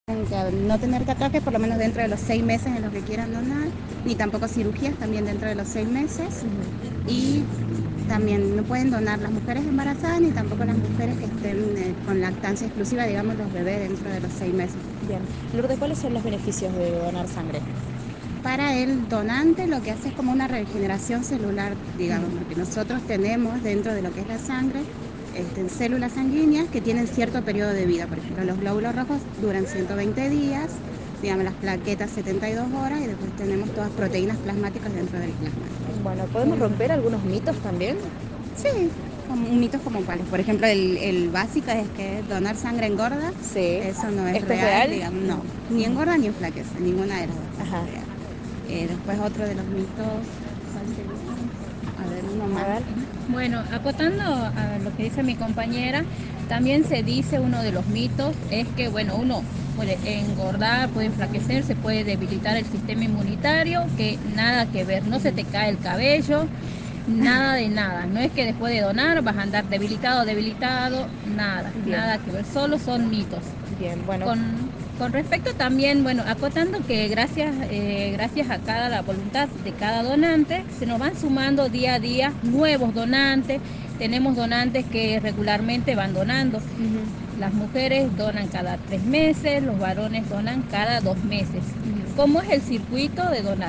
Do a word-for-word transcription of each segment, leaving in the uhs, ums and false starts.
Que no tener tatuajes por lo menos dentro de los seis meses en los que quieran donar, ni tampoco cirugías también dentro de los seis meses. Uh-huh. Y también no pueden donar las mujeres embarazadas ni tampoco las mujeres que estén eh, con lactancia exclusiva, digamos los bebés dentro de los seis meses. Bien. Lourdes, ¿cuáles son los beneficios de donar sangre? Para el donante lo que hace es como una regeneración celular, digamos, uh-huh. Porque nosotros tenemos dentro de lo que es la sangre este, células sanguíneas que tienen cierto periodo de vida. Por ejemplo, los glóbulos rojos duran ciento veinte días, digamos, las plaquetas setenta y dos horas y después tenemos todas proteínas plasmáticas dentro del plasma. Bueno, ¿podemos romper algunos mitos también? Sí, como, mitos como cuáles. Por ejemplo, el, el básico es que donar sangre engorda. Sí. Eso no es ¿Esto real, es real? digamos, no. Ni engorda ni enflaquece, ninguna de las dos. Ajá. Eh, después otro de los mitos, ¿cuál sería? A ver, uno más. A ver. Bueno, acotando a lo que dice mi compañera, también se dice uno de los mitos es que, bueno, uno puede engordar, puede enflaquecer, se puede debilitar el sistema inmunitario, que nada que ver, no se te cae el cabello, nada de nada. No es que después de donar vas a andar debilitado, debilitado, nada, Bien. nada que ver, solo son mitos. Bien, bueno. Con, con respecto también, bueno, acotando que gracias, eh, gracias a cada la voluntad de cada donante, se nos van sumando día a día nuevos donantes. Tenemos donantes que regularmente van donando. Uh-huh. Las mujeres donan cada tres meses, los varones donan cada dos meses. Uh-huh. ¿Cómo es el circuito de donar?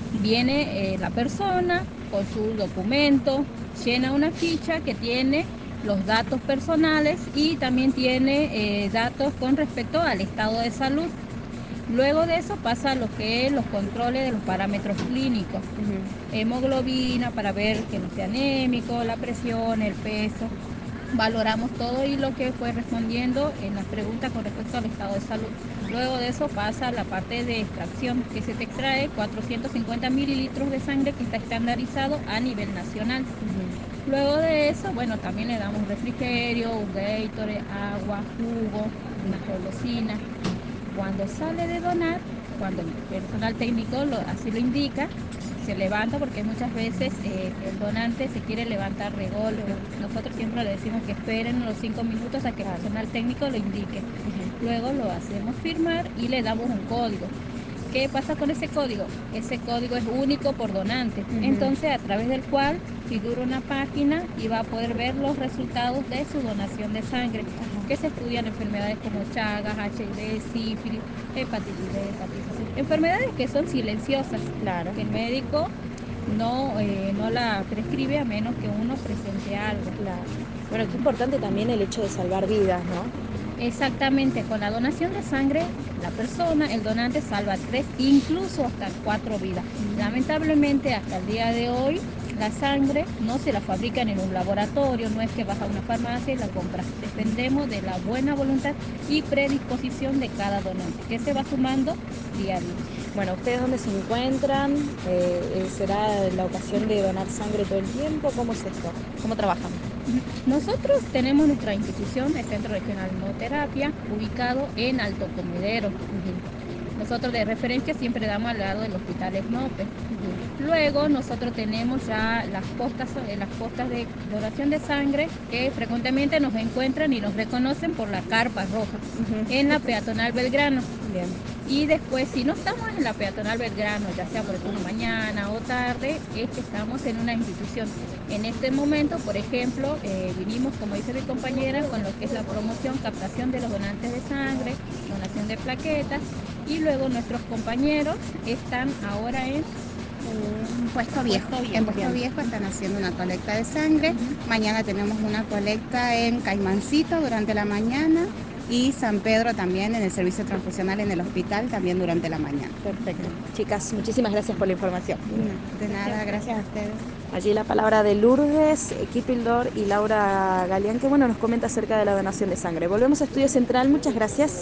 Viene eh, la persona con su documento, llena una ficha que tiene los datos personales y también tiene eh, datos con respecto al estado de salud. Luego de eso pasa lo que es los controles de los parámetros clínicos. Uh-huh. Hemoglobina para ver que no sea anémico, la presión, el peso. Valoramos todo y lo que fue respondiendo en las preguntas con respecto al estado de salud. Luego de eso pasa la parte de extracción, que se te extrae cuatrocientos cincuenta mililitros de sangre que está estandarizado a nivel nacional. Uh-huh. Luego de eso, bueno, también le damos refrigerio, un Gatorade, agua, jugo, unas golosinas. Cuando sale de donar, cuando el personal técnico lo, así lo indica, se levanta porque muchas veces eh, el donante se quiere levantar de golpe. Nosotros siempre le decimos que esperen los cinco minutos a que el personal técnico lo indique. Uh-huh. Luego lo hacemos firmar y le damos un código. ¿Qué pasa con ese código? Ese código es único por donante. Uh-huh. Entonces, a través del cual figura una página y va a poder ver los resultados de su donación de sangre, uh-huh, que se estudian enfermedades como Chagas, H I V, sífilis, hepatitis B, hepatitis C. Enfermedades que son silenciosas, claro, que el médico no, eh, no la prescribe a menos que uno presente algo. Claro. Bueno, qué importante también el hecho de salvar vidas, ¿no? Exactamente, con la donación de sangre, la persona, el donante salva tres, incluso hasta cuatro vidas. Lamentablemente, hasta el día de hoy, la sangre no se la fabrican en un laboratorio, no es que vas a una farmacia y la compras. Dependemos de la buena voluntad y predisposición de cada donante, que se va sumando día a día. Bueno, ¿ustedes dónde se encuentran? Eh, ¿Será la ocasión de donar sangre todo el tiempo? ¿Cómo es esto? ¿Cómo trabajan? Nosotros tenemos nuestra institución, el Centro Regional de Hemoterapia, ubicado en Alto Comedero. Uh-huh. Nosotros de referencia siempre damos al lado del Hospital Esnope. Uh-huh. Luego nosotros tenemos ya las postas, las postas de donación de sangre que frecuentemente nos encuentran y nos reconocen por la carpa roja, uh-huh, en la peatonal Belgrano. Bien. Y después, si no estamos en la peatonal Belgrano, ya sea por turno mañana o tarde, es que estamos en una institución. En este momento, por ejemplo, eh, vinimos, como dice mi compañera, con lo que es la promoción, captación de los donantes de sangre, donación de plaquetas, y luego nuestros compañeros están ahora en En Puesto Viejo. Puesto Viejo. En Puesto Viejo están haciendo una colecta de sangre. Uh-huh. Mañana tenemos una colecta en Caimancito durante la mañana y San Pedro también en el servicio transfusional en el hospital también durante la mañana. Perfecto. Chicas, muchísimas gracias por la información. De nada, gracias a ustedes. Allí la palabra de Lourdes Kipildor y Laura Galeán, que bueno, nos comenta acerca de la donación de sangre. Volvemos a Estudio Central, muchas gracias.